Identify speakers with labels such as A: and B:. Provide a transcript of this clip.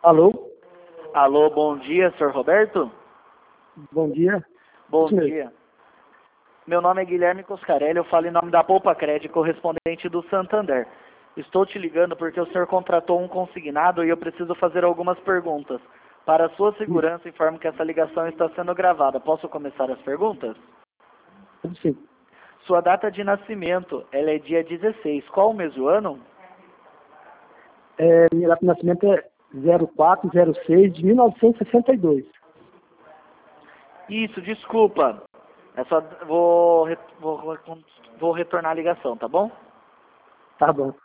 A: Alô?
B: Alô, bom dia, senhor Roberto?
A: Bom dia.
B: Bom
A: Isso mesmo.
B: dia. Meu nome é Guilherme Coscarelli, eu falo em nome da Poupa Cred, correspondente do Santander. Estou te ligando porque o senhor contratou um consignado e eu preciso fazer algumas perguntas. Para a sua segurança, informo que essa ligação está sendo gravada. Posso começar as perguntas?
A: Sim.
B: Sua data de nascimento, ela é dia 16. Qual o mês do ano?
A: Minha data de nascimento é 0406 de 1962.
B: Isso, desculpa. É só, vou retornar a ligação, tá bom?
A: Tá bom.